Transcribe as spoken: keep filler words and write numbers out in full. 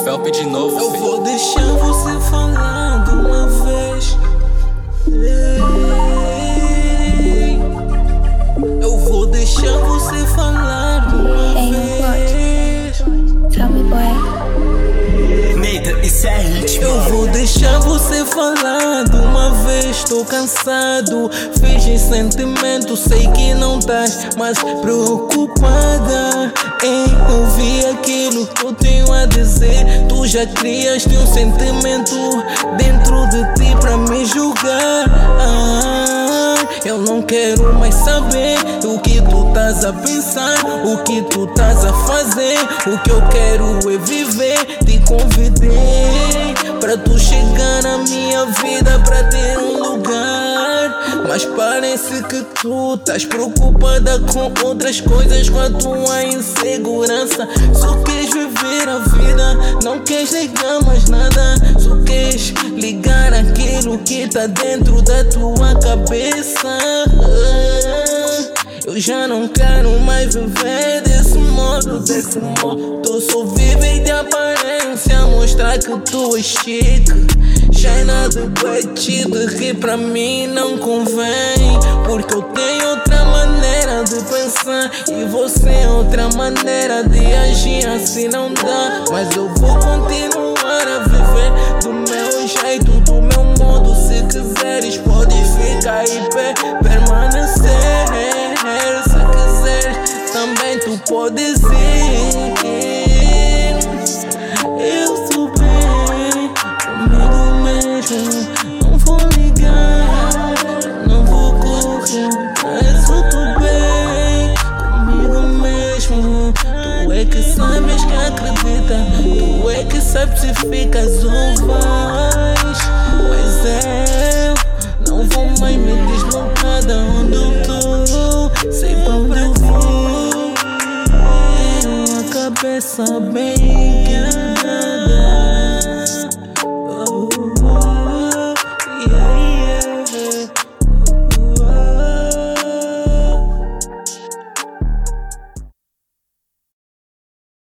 Felpe de novo. Eu vou deixar você falar de uma vez. Ei, eu vou deixar você falar de uma Hey, vez. Tell me, boy. Neita, isso é ritmo. Eu vou deixar você falar de uma vez. Tô cansado, finge sentimento. Sei que não estás mais preocupada em ouvir aquilo que eu tenho a dizer. Tu já criaste um sentimento dentro de ti pra me julgar. Ah, eu não quero mais saber o que tu estás a pensar, o que tu estás a fazer. O que eu quero é viver. Te convidei pra tu chegar na minha vida, pra ter um lugar. Mas parece que tu estás preocupada com outras coisas, com a tua insegurança. Só queres viver a vida, não queres ligar mais nada. Só queres ligar aquilo que tá dentro da tua cabeça. Eu já não quero mais viver desse modo, desse modo. Tu só vive de aparência, mostrar que tu é chique. Cheia de bandido que pra mim não convém, porque eu tenho outra maneira de pensar e você é outra maneira de agir. Assim não dá, mas eu vou continuar a viver do meu jeito, do meu modo. Se quiseres podes ficar e permanecer. Se quiseres também tu podes ir. Eu sou bem comigo mesmo, não vou ligar, não vou correr. Mas eu tô bem comigo mesmo. Tu é que sabes que acredita, tu é que sabes se ficas ou vais. Mas eu não vou mais me deslocar da onde eu tô. Sei pra onde eu vou, tenho a cabeça bem